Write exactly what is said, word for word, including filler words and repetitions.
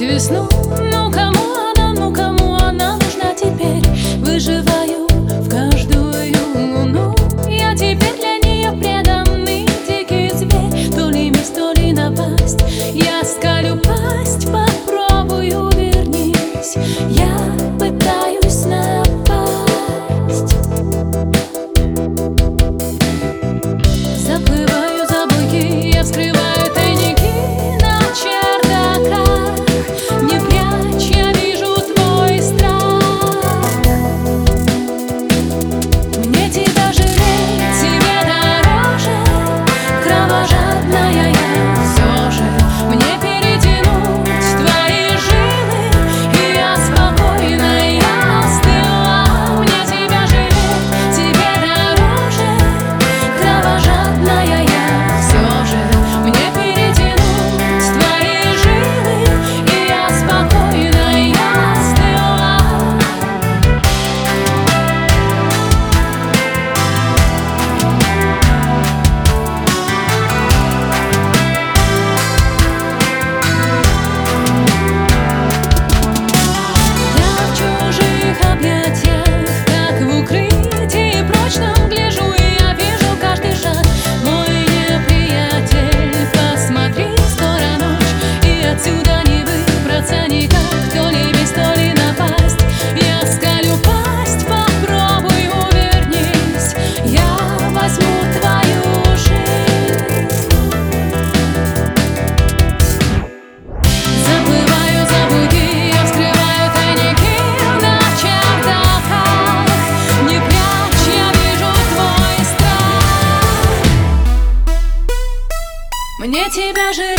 увидеть весну. Ну кому она, ну кому она нужна теперь? Выживаю в каждую луну. Я теперь для нее преданный дикий зверь. То ли месть, то ли напасть. Я скалю пасть, попробую, вернись. Я пытаюсь напасть. Заплываю за буйки, я вскрываю тайники на чердаках. Не прячь, я вижу твой страх. Мне тебя жалеть, тебе дороже, кровожадная я все же. Мне перетянуть твои жилы, и я спокойно, я остыла. Мне тебя жалеть, тебе дороже, кровожадная я все же. Мне перетянуть твои жилы, и я спокойно, я остыла. Я в чужих объятиях, как в укрытии прочном гляжу, и я вижу каждый шаг. Мой неприятель, посмотри, скоро ночь, и отсюда не выбраться никак. То ли месть, то ли напасть. Я скалю пасть, попробую, вернись. Я возьму твою жизнь. Заплываю за буйки, я вскрываю тайники на чердаках. Не прячь, я вижу твой страх. Мне тебя жалеть.